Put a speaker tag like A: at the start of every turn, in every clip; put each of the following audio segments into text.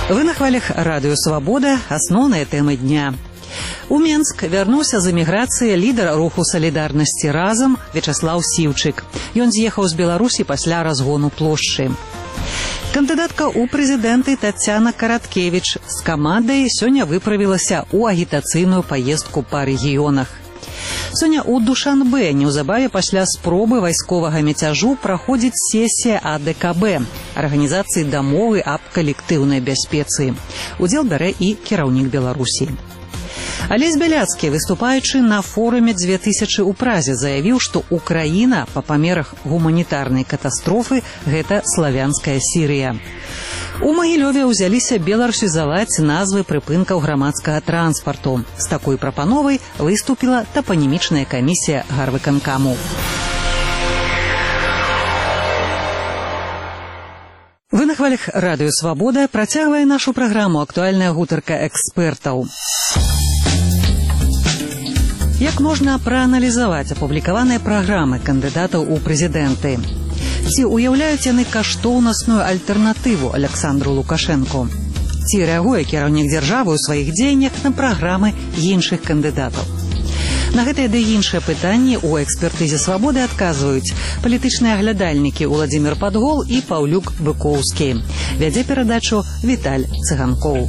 A: Вы на хвалях радыё «Свабода», асноўныя тэмы дня. У Менск вярнуўся з эміграцыі лідар руху салідарнасці «Разам» Вячаслаў Сіўчык. Ён з'ехаў з Беларусі пасля разгону плошчы. Кандыдатка ў прэзідэнты Таццяна Караткевіч з камандай сёння выправілася ў агітацыйную паездку па рэгіёнах. Сёння ў Душанбе неўзабаве пасля спробы вайсковага мяцяжу праходзіць сесія АДКБ – Арганізацыі дамовы аб калектыўнай бяспецы. Удзел бярэ і кіраўнік Беларусі. Алесь Бяляцкі, выступаючы на форуме 2000 у Празе, заявіў, што Украіна па памерах гуманітарнай катастрофы – гэта славянская Сірыя. У Магілёве ўзяліся беларусізаваць назвы прыпынкаў грамадскага транспарту. З такой прапановай выступіла тапанімічная камісія гарвыканкаму. Вы на хвалях радыё «Свабода» працягвае нашу праграму «Актуальная гутарка экспертаў». Як можна прааналізаваць апублікаваныя праграмы кандыдатаў у прэзідэнты? Ці ўяўляюць яны каштоўнасную альтэрнатыву Александру Лукашэнку? Ці рэагуе кіраўнік дзяржавы ў сваіх дзеяннях на праграмы іншых кандыдатаў? На гэтыя ды іншыя пытанні ў экспертызе «Свабоды» адказваюць палітычныя аглядальнікі Уладзімір Падгол і Паўлюк Быкоўскі. Вядзе перадачу Віталь Цыганкоў.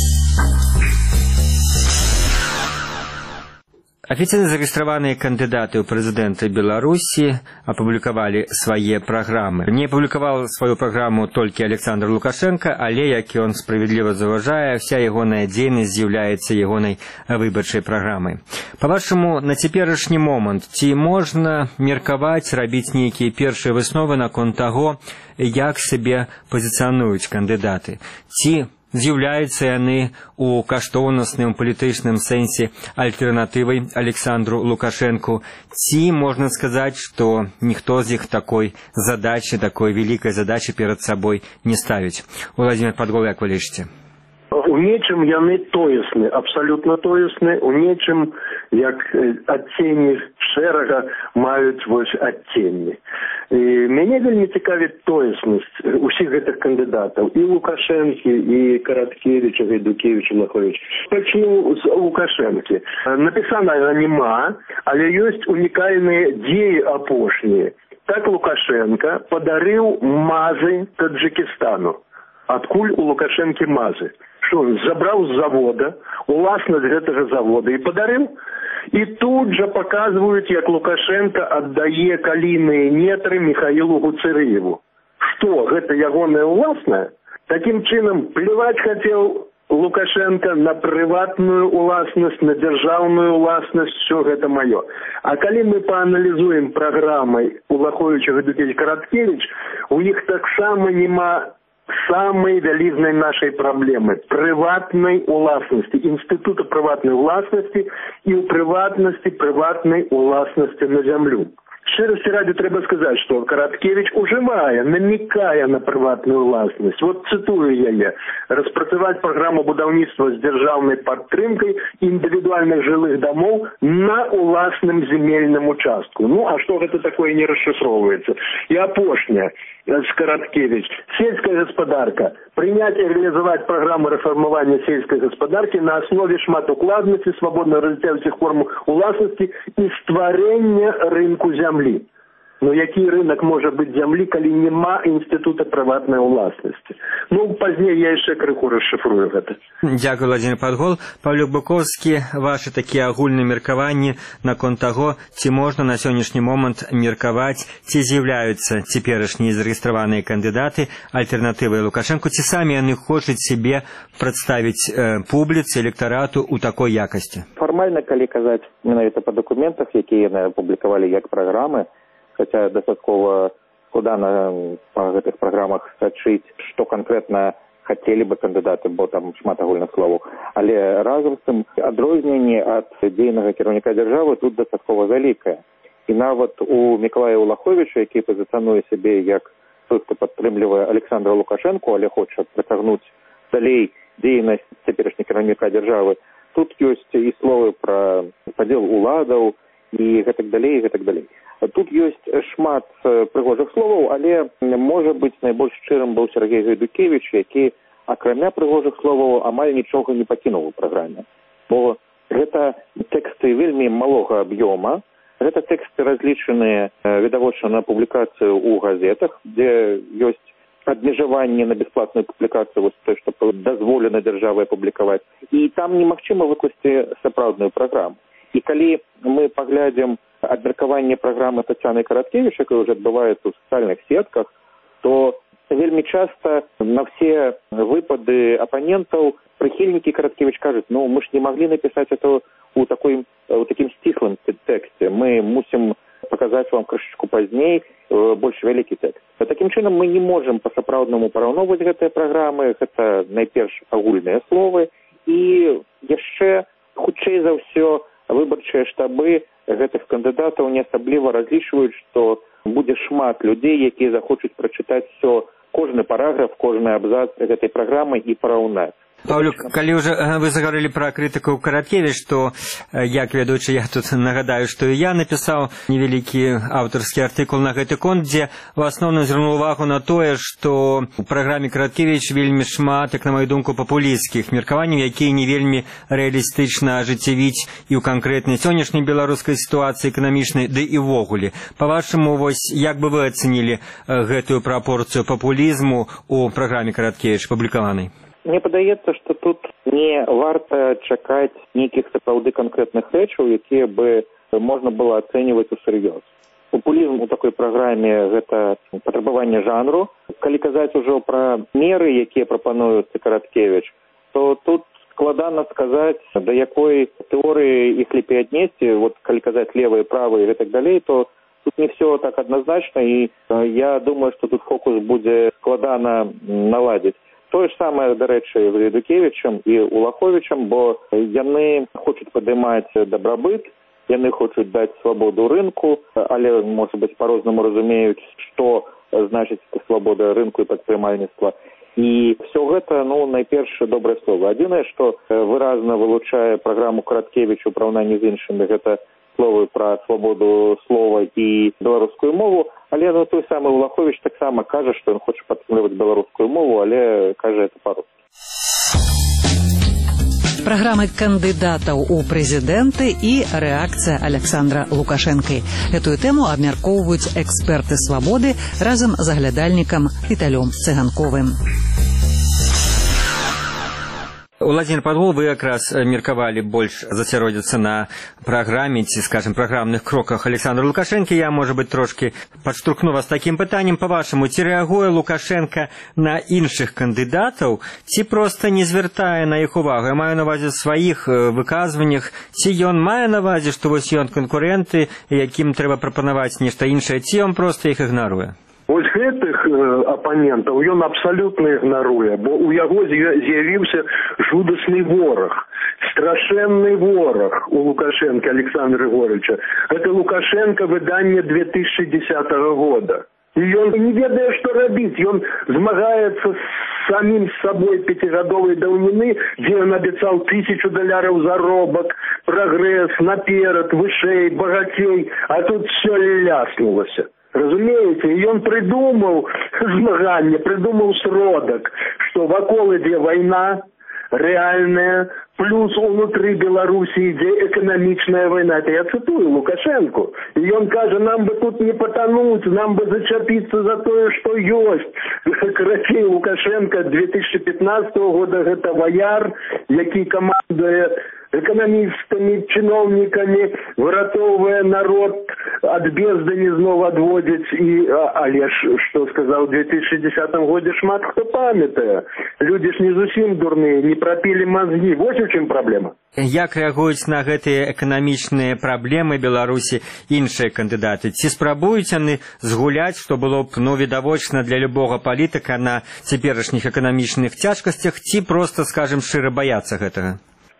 B: Официально зарегистрированные кандидаты у президента Беларуси опубликовали свои программы. Не опубликовал свою программу только Александр Лукашенко, але, як он справедливо заважае, вся ягоная дзейнасць з'яўляецца ягонай выбарчай праграмай. Па-вашаму, на цяперашні момант ці можна меркаваць, рабіць нейкія першыя высновы наконт таго, як сябе пазіцыянуюць кандыдаты? Ці з'яўляюцца яны у каштоўнасным палітычным сэнсе альтэрнатывай Александру Лукашэнку, ці можна сказаць, што ніхто з іх такой задачы, такой вялікай задачы перад сабой не ставіць? Уладзімір Падгол, як вы лічыце?
C: У нечым яны тоесны, абсалютна тоесны, у нечым, як адценні шэрага, маюць вось адценні. І мяне вельмі цікавіць тоеснасць усіх гэтых кандыдатаў, і Лукашэнкі, і Караткевіча, і Дукевіча, Лаховіч. Пачну з Лукашэнкі. Напісана нема, але ёсць унікальныя дзеі апошнія. Так Лукашенко падарыў мазы Таджикистану. Адкуль у Лукашэнкі мазы? Што он забраў з завода, уласнасць гэтага завода і падарыў? І тут жа паказваюць, як Лукашенко аддае калійныя нетры Михаилу Гуцерыеву. Што, гэта ягоная уласная? Такім чынам, плеваць хацеў Лукашенко на прыватную уласнасць, на дзяржаўную уласнасць, все гэта маё. А калі мы пааналізуем праграмы Улаховіча, Гадукевич, Караткевич, у іх таксама нема самой вялізнай нашай праблемы – прыватнай уласнасці, інстытута прыватнай уласнасці і ў прыватнасці прыватнай уласнасці на зямлю. Шчырасці раді трэба сказаць, што Караткевич ужывае, намекае на прыватную уласнасць. Вот цытую яе. Распрацаваць праграму будаўніцтва з дзяржаўнай падтрымкай індывідуальных жылых дамоў на уласным земельным участку. Ну, а што гэта такое не расшифроўваецца? І апошняе з Караткевич. Сельская гаспадарка. Прыняць і рэалізаваць праграму рэфармавання сельскай гаспадаркі на аснове шматукладнасці, свабоднага развіцця ўсіх форм уласнасці і стварэння рынку зямлі. Ну, які рынок можа быць зямлі, калі няма інстытута прыватнай уласнасці? Ну, пазней я яшчэ крыху расшифрую гэта.
B: Дзякуй, Уладзімір Падгол. Паўлюк Быкоўскі, вашы такія агульныя меркаванні наконт таго, ці можна на сённяшні момант меркаваць, ці з'яўляюцца цяперашнія зарэгістраваныя кандыдаты альтэрнатывай Лукашэнку, ці самі яны хочуць сябе прадставіць публіцы, электарату ў такой якасці?
D: Фармальна, калі казаць менавіта па дакументах, якія яны апублікавалі як праграмы, хотя дастаткова складана па гэтых праграмах сачыць, што канкрэтна хацелі бы кандыдаты, бо там шмат агульных словаў. Але разам з тым адрозненне ад дзейнага кіраўніка дзяржавы тут дастаткова вялікае. І нават у Мікалая Улаховіча, які пазіцыянуе сябе як той, хто падтрымлівае Александра Лукашэнку, але хоча працягнуць далей дзейнасць цяперашняга кіраўніка дзяржавы, тут ёсць і словы пра падзел уладаў, і гэтак далей, і гэтак далей. Тут ёсць шмат прыгожых словаў, але, можа быць, найбольш шчырым быў Сергей Гайдукевіч, які акрамя прыгожых словаў, амаль нічога не пакінуў у праграме. Бо гэта тэксты вельмі малога аб'ёма, гэта тэксты разлічаныя відавочна на публікацыю ў газетах, дзе ёсць абмежаванне на бясплатную публікацыю, вось тое, што дазволена дзяржавай публікаваць. І там немагчыма выкласці сапраўдную праграму. І калі мы паглядзім абмеркаванне праграмы Тацяны Караткевіч, якая ўжо адбываецца ў сацыяльных сетках, то вельмі часта на все выпады апанентаў прыхільнікі Караткевіч кажуць, мы ж не маглі напісаць это у такім сціслым тэксце. Мы мусім паказаць вам крышачку пазней больш вялікі тэкст. Такім чынам мы не можам па-сапраўднаму параўноўваць гэтыя праграмы, гэта найперш агульныя словы, і яшчэ хутчэй за ўсё выбарчыя штабы гэтых кандыдатаў не асабліва разлічваюць, што будзе шмат людзей, якія захочуць прачытаць кожны параграф, кожны абзац гэтай праграмы і параўнаць.
B: Павлюк, калі ўжо вы загаварылі пра крытыку Караткевіч, то як ведучы, я тут нагадаю, што я напісаў невялікі аўтарскі артыкул на гэты конт, дзе ў асноўным звярнуў увагу на тое, што у праграме Караткевіч вельмі шмат, як на маю думку, папулісцкіх меркаванняў, якія не вельмі рэалістычна ажыццявіць і ў канкрэтнай сённяшняй беларускай сітуацыі эканамічнай, ды і ўвогуле. Па-вашаму, вось як бы вы ацэнілі гэтую прапорцыю папулізму ў праграме Караткевіч публікаванай?
D: Мне падаецца, што тут не варта чакаць нейкіх сапраўды канкрэтных рэчаў, якія бы можна было ацэньваць усур'ёз. Папулізм у такой праграме гэта патрабаванне жанру. Калі казаць ужо пра меры, якія прапануюцца Караткевіч, то тут складана сказаць, да якой тэорыі іх лепей аднесці, калі казаць левыя, правыя і гэтак далей, то тут не все так адназначна, і я думаю, што тут фокус будзе складана наладзіць. Тое ж самае, дарэчы, з Ядукевічам і Улаховічам, бо яны хочуць падымаць дабрабыт, яны хочуць даць свабоду рынку, але, можа быць, па-рознаму разумеюць, што значыць свабода рынку і прадпрымальніцтва. І все гэта, найперш, добрае слова. Адзінае, што выразна вылучае праграму Караткевіч у параўнанні з іншымі, гэта словы пра свабоду слова і беларускую мову, але той самы Улаховіч таксама кажа, што ён хоча падтрымліваць беларускую мову, але кажа это па-руску.
A: Праграмы кандыдатаў у прэзідэнты і рэакцыя Александра Лукашэнкі. Гэтую тэму абмяркоўваюць эксперты «Свабоды» разам з аглядальнікам Віталём Цыганковым.
B: Владимир Падвол, вы якраз меркавалі больш засяродзіцца на праграме, ці, скажем, праграмных кроках Александра Лукашэнкі. Я, можа быць, трошкі падштурхну вас такім пытаннем. Па-вашаму, ці рэагуе Лукашэнка на іншых кандыдатаў, ці проста не звяртае на іх увагу? Я маю на ўвазе сваіх выказваннях. Ці ён мае на ўвазе, што вось ён канкурэнты, якім трэба прапанаваць нешта іншае, ці ён проста іх ігнаруе?
C: Вось гэтых апанентаў ён абсалютна ігнаруе, бо ў яго з'явіўся жудасны вораг, страшэнны вораг у Лукашэнка Александра Григорьевича. Гэта Лукашенко выданне 2010 года. І ён не ведае, што рабіць. Ён змагаецца з самім сабой пяцігадовай даўніны, дзе ён абяцаў $1000 заробак, прагрэс, наперад, вышэй, багацей, а тут все ляснулася. Разумеете, и он придумал змагание, придумал сродок, что вокол идет война реальная, плюс внутри Беларуси идет экономичная война. Это я цитую Лукашенко. И он кажет, нам бы тут не потонуть, нам бы зачепиться за то, что есть. Короче, Лукашенко 2015 года это вояр, який командует экономистами, чиновниками, выратовывая народ от бездани знову отводить. И, але что сказал в 2010 году, шмат кто памятая. Люди ж не зусім дурные, не пропили мозги. Вот в чем проблема.
B: Як рэагуюць на гэтыя эканамічныя праблемы Беларусі іншыя кандыдаты? Ці спрабуюць яны згуляць, што было б відавочна для любога палітыка на цяперашніх эканамічных цяжкасцях, ці проста, скажем, шчыра баяцца гэтага?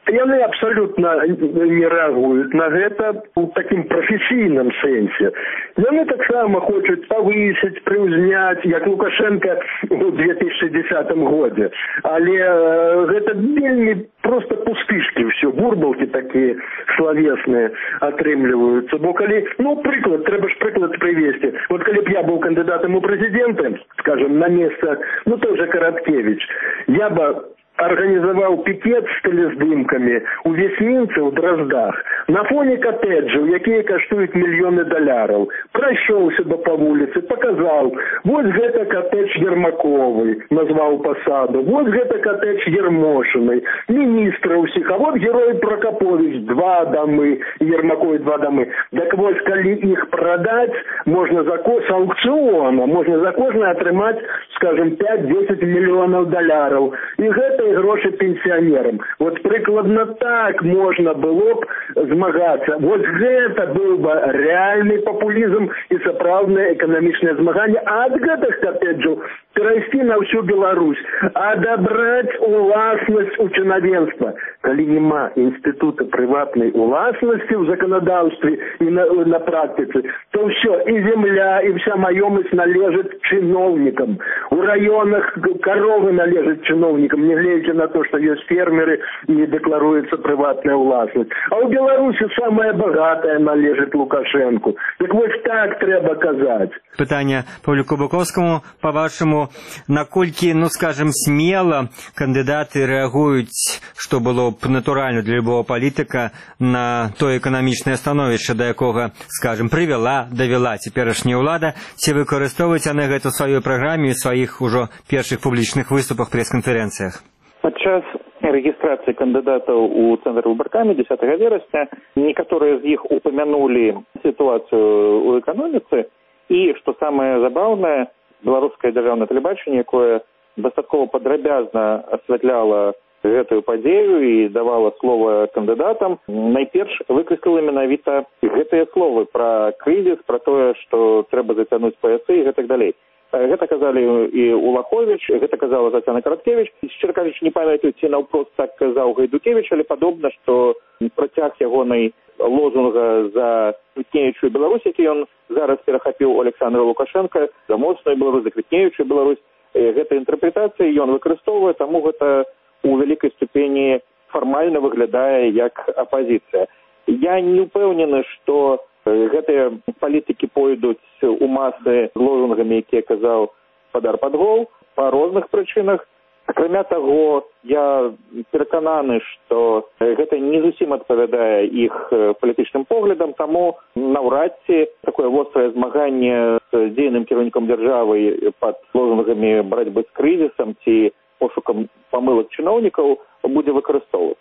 C: Яны абсолютно не реагуют на гэта у таким професійным сэнсе. Яны таксама хочуць павысіць, прыўзняць, як Лукашенко у 2010 годзе. Але гэта вельмі просто пустышки все, бурбалки такие словесные атрымліваюцца. Бо калі, прыклад, трэба ж прыклад прывесці. Вот калі б я был кандидатом у президенты, скажем, на место, той же Короткевич, я бы организовал пикет с телездымками у Весьминцы, у Дроздах, на фоне коттеджаў, якія каштуюць мільёны даляраў. Прайшоўся бы по улице, показал, вот гэта коттедж Ермаковой, назвал посаду, вот гэта коттедж Ермошиной, министра усіх, а вот герой Прокопович, 2 дамы, Ермаковой 2 дамы. Так вот, калі их продать, можно с аукциона, можно за кожное атрымаць, скажем, 5-10 миллионов даляраў. И гэта гроши пенсионерам. Вот прикладно так можно было б змагаться. Вот это был бы реальный популизм и сапраўднае экономичное змагание. А от гэтых коттеджаў перайсці на всю Беларусь, адабраць уласность у чынавенства. Калі нема института приватной уласности в законодательстве и на практике, то все, и земля, и вся маёмасць належит чиновникам. У районах коровы належат чиновникам, не глядя на то, что есть фермеры и декларуется приватная власть. А у Беларуси самая богатая належит Лукашенку. Так вот так треба казать.
B: Пытание Павлюку Быковскому, по-вашему, наколькі, скажем, смело кандидаты реагуют, что было б натурально для любого политика, на то экономичное становище, до якого, скажем, довела теперашняя ўлада, ці выкарыстоўваюць яны гэта ў сваёй праграме і сваіх ужо першых публічных выступах, пресс-конференциях?
D: Падчас регистрации кандидатов у Центр выборками 10 вересня некоторые из них упомянули ситуацию у экономицы, и, что самое забавное, белорусское державное телебачение, якое достатково падрабязна асвятляла гэтую падзею і давала слово кандыдатам, найперш выкарыстала менавіта гэтыя словы пра крызіс, пра тое, што трэба зацягнуць паясы і гэтак далей. Гэта казалі і Улахович, гэта казала Тацяна Караткевич. Шчыра кажучы, не памятаю, ці наўпрост так казаў Гайдукевич, але падобна, што працяг ягонай лозунга за квітнеючую Беларусь, які ён зараз перахапіў у Александра Лукашенка, за моцную Беларусь, за квітнеючую Беларусь, гэта інтэрпрэтацыя ён выкарыстоўвае, таму гэта у вялікай ступені фармальна выглядае як апазіцыя. Я не ўпэўнены, што гэтыя палітыкі пойдуць у масы з лозунгамі, якія казаў Спадар Падгол, па розных прычынах. Акрамя таго, я перакананы, што гэта не зусім адпавядае іх палітычным поглядам, таму наўрад ці такое вострае змаганне з дзейным кіраўніком дзяржавы пад лозунгамі барацьбы з крызісам ці пошукам памылак чыноўнікаў будзе выкарыстоўвацца.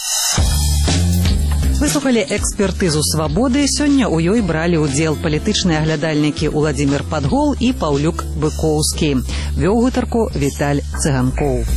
A: Выслухалі экспертызу «Свабоды». Сёння ў ёй бралі ўдзел палітычныя аглядальнікі Уладзімір Падгол і Паўлюк Быковскі. Вёў гутарку Віталь Цыганкоў.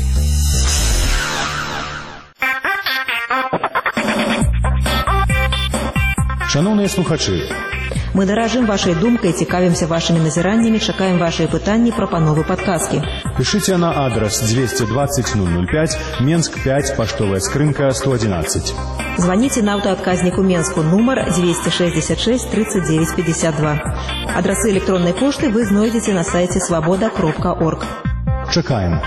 E: Шановныя слухачы,
F: мы даражым вашай думкай, цікавімся вашымі назіраннямі, чакаем вашыя пытанні, прапановы, падказкі.
E: Пишите на адрес 220 005, Менск 5, поштовая скрынка 111.
F: Звоните на аўтаадказніку Менску нумар 266 39 52. Адрасы электронной пошты вы знойдзеце на сайте svoboda.org.
E: Чакаем.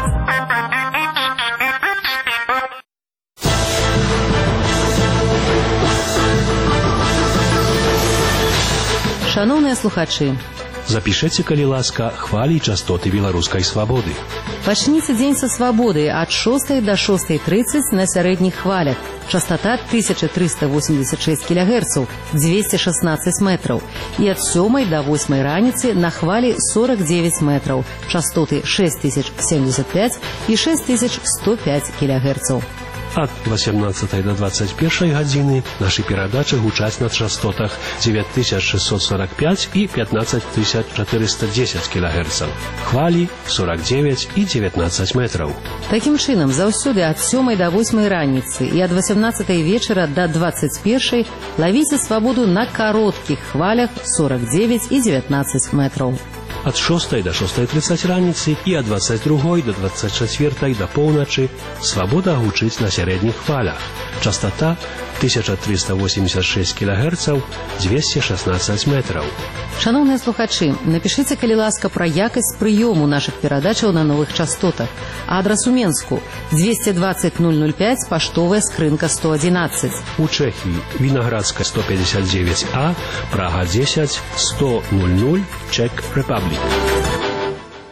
A: Шановныя слухачы,
G: запішыце, калі ласка, хвалі і частоты беларускай свабоды.
A: Пачніце дзень са свабоды ад 6 до 6:30 на сярэдніх хвалях. Частота 1386 кГц, 216 метраў. І ад 7 до 8 раніцы на хвалі 49 метраў. Частоты 6075 і 6105 кГц.
G: Ад 18 до 21 гадзіны нашы перадачы гучаць на частотах 9645 і 15410 кГц. Хвалі 49 і 19 метраў.
A: Такім чынам, заўсёды ад 7 до 8 раніцы і ад 18 вечара до 21 лавіце свабоду на кароткіх хвалях 49 і 19 метраў.
G: ад 6 до 6:30 раніцы і ад 22 до 24 до поўначы свабода гучыць на сярэдніх хвалях. Частота 1386 кГц, 216 метраў.
A: Шановныя слухачы, напішыце, калі ласка, пра якасць прыёму нашых перадачаў на новых частотах. Адрас у Менску 220 005, паштовая скрынка 111.
G: У Чэхіі Вінаградская 159А, Прага 10, 100 00, Czech Republic.